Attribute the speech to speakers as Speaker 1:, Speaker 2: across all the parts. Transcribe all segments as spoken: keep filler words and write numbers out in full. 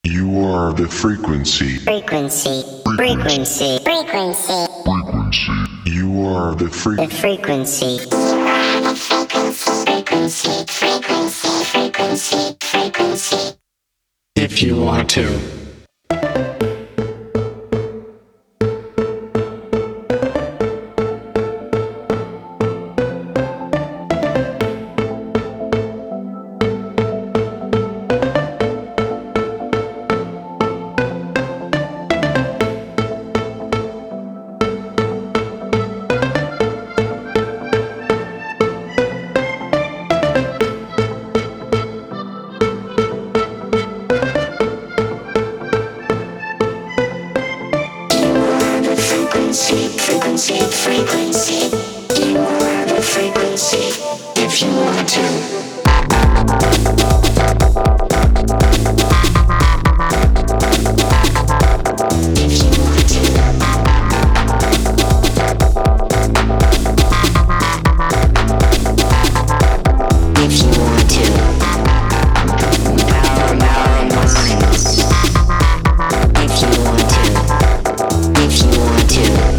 Speaker 1: You are the frequency.
Speaker 2: Frequency. Frequency. Frequency.
Speaker 1: Frequency. You are the
Speaker 2: The
Speaker 1: frequency.
Speaker 2: frequency. Frequency. Frequency. Frequency. Frequency.
Speaker 3: If you want to.
Speaker 2: Frequency, frequency, frequency. You are the frequency.
Speaker 3: If you want to.
Speaker 2: If you want to. If you want to. Power, power, minds. If you want to. If you want to.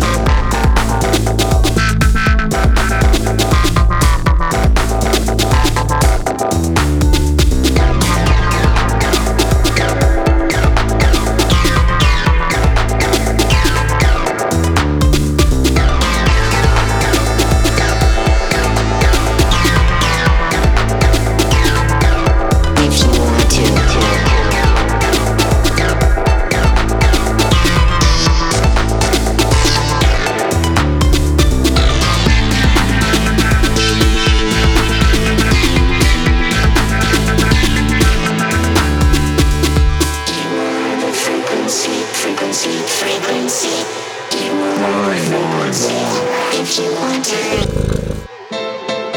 Speaker 2: Frequency, frequency, you are the frequency. If you want to.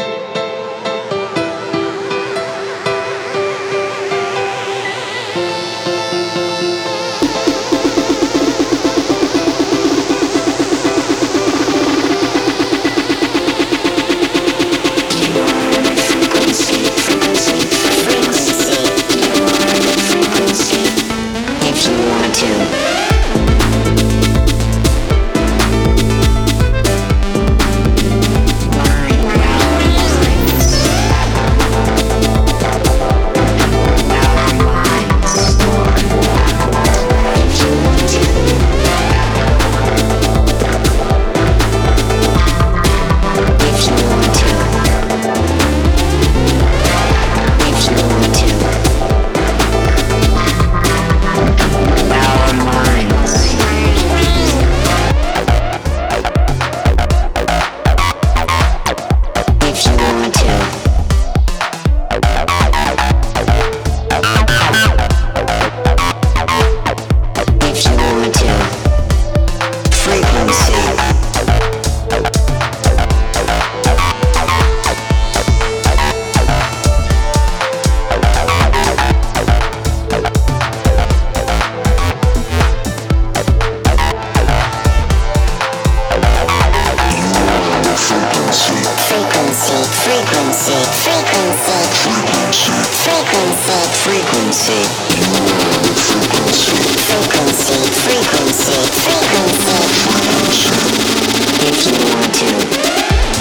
Speaker 2: Frequency, frequency, frequency, frequency, frequency, frequency, frequency, if you want to.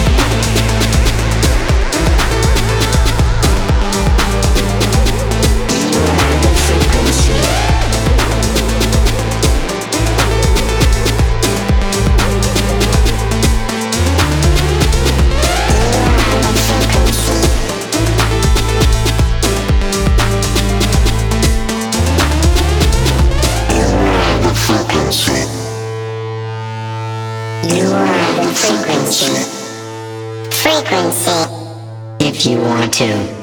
Speaker 2: You are the frequency. Frequency. If you want to.